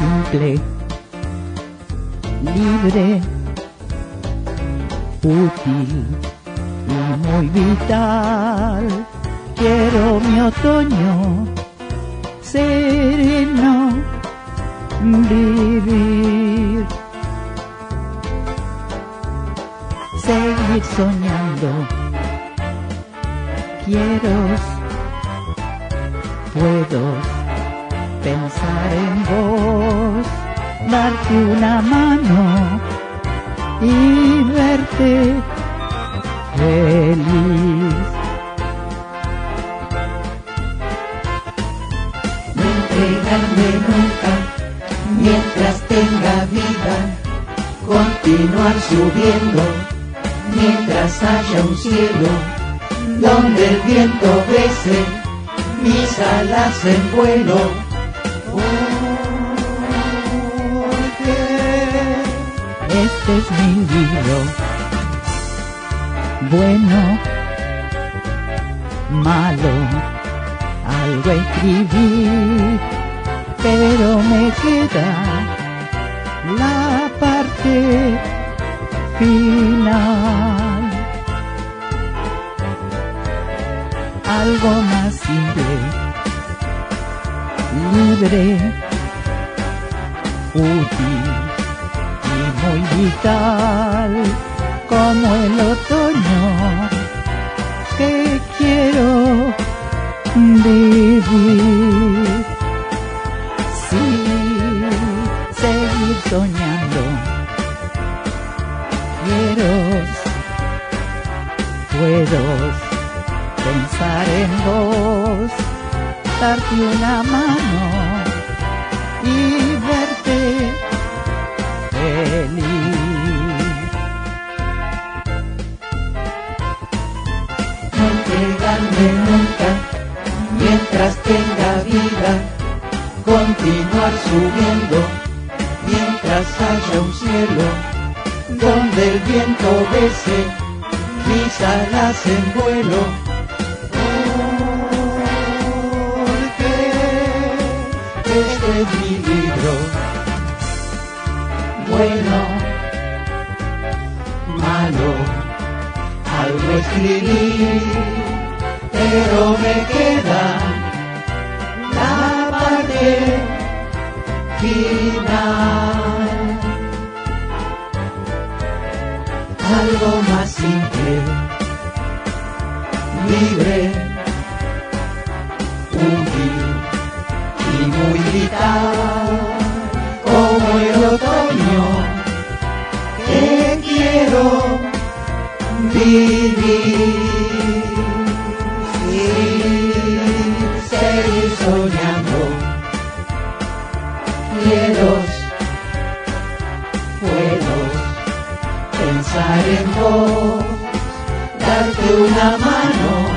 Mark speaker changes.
Speaker 1: simple, libre, útil y muy vital. Quiero mi otoño sereno, vivir, seguir soñando. Quiero, puedo pensar en vos, darte una mano y verte feliz.
Speaker 2: No entregarme nunca mientras tenga vida, continuar subiendo mientras haya un cielo donde el viento bese mis alas en vuelo. Porque
Speaker 1: este es mi libro, bueno, malo, algo escribí, pero me queda la parte final. Algo más simple, libre, útil y muy vital, como el otoño que quiero vivir. Sí, seguir soñando. Quiero, puedo pensar en vos, darte una mano y verte feliz.
Speaker 2: no entregarme nunca mientras tenga vida, continuar subiendo mientras haya un cielo donde el viento bese mis alas en vuelo. Este es mi libro, bueno, malo, algo escribí, pero me queda la parte final. Algo más simple, libre, útil y muy vital, como el otoño que quiero vivir. Sí, seguir soñando, quiero, puedo pensar en vos, darte una mano